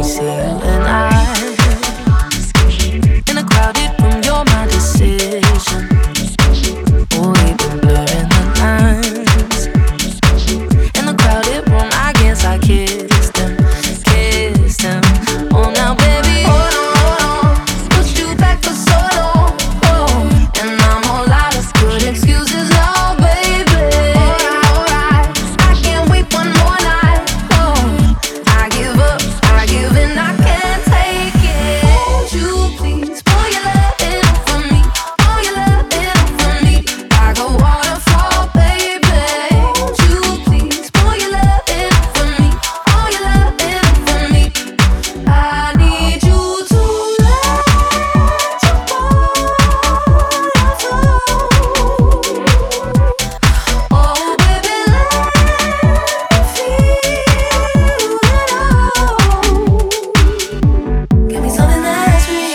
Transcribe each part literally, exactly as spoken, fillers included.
see you and I in a crowded room. You're my decision. Oh, we've been blurring the lines in the crowded room. I guess I kissed him, kissed him. Oh, now baby, hold on, hold on. Put you back for so long. Oh, and I'm all out of good excuses now, baby. Alright, alright. I can't wait one more night. Oh, I give up, I give in, I can't take it. Won't you please pour your love in for me? Pour your love in for me, like a waterfall, baby. Won't you please pour your love in for me? Pour your love in for me. I need you to let your waterfall. Oh, baby, let me feel it all. Give me something that's real.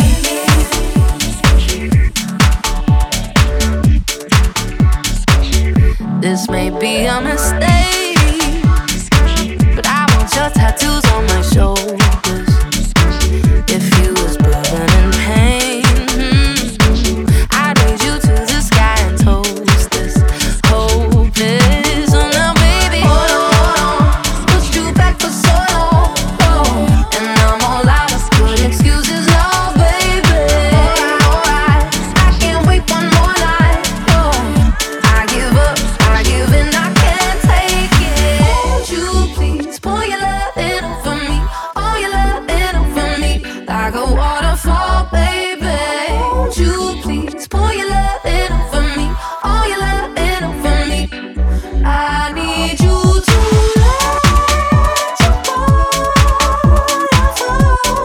This may be a mistake, but I want your tattoos on my shoulders. If you was burning in pain, mm, I'd raise you to the sky and toast this hopeless. So now, baby, hold on, hold on. Put you back for so long. Oh, and I'm all out of good excuses now, baby. Alright, alright. I can't wait one more night. Oh, I give up, I give in, I can't take it. Won't you please pour your love in for me? Pour your love in for me, like a waterfall, baby. Won't you please pour your love in for me? Pour your love in for me. I need you to let your waterfall.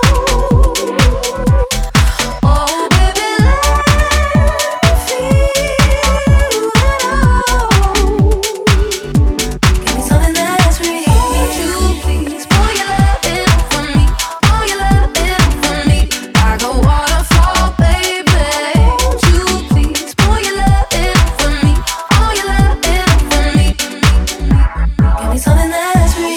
Oh, baby, let me feel it all. Give me something that's real. Won't you please pour your love in for me? Pour your love in for me, like a waterfall, baby. Won't you please pour your love in for me? Pour your love in for me. Give me something that's real.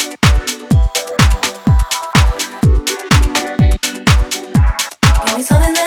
Something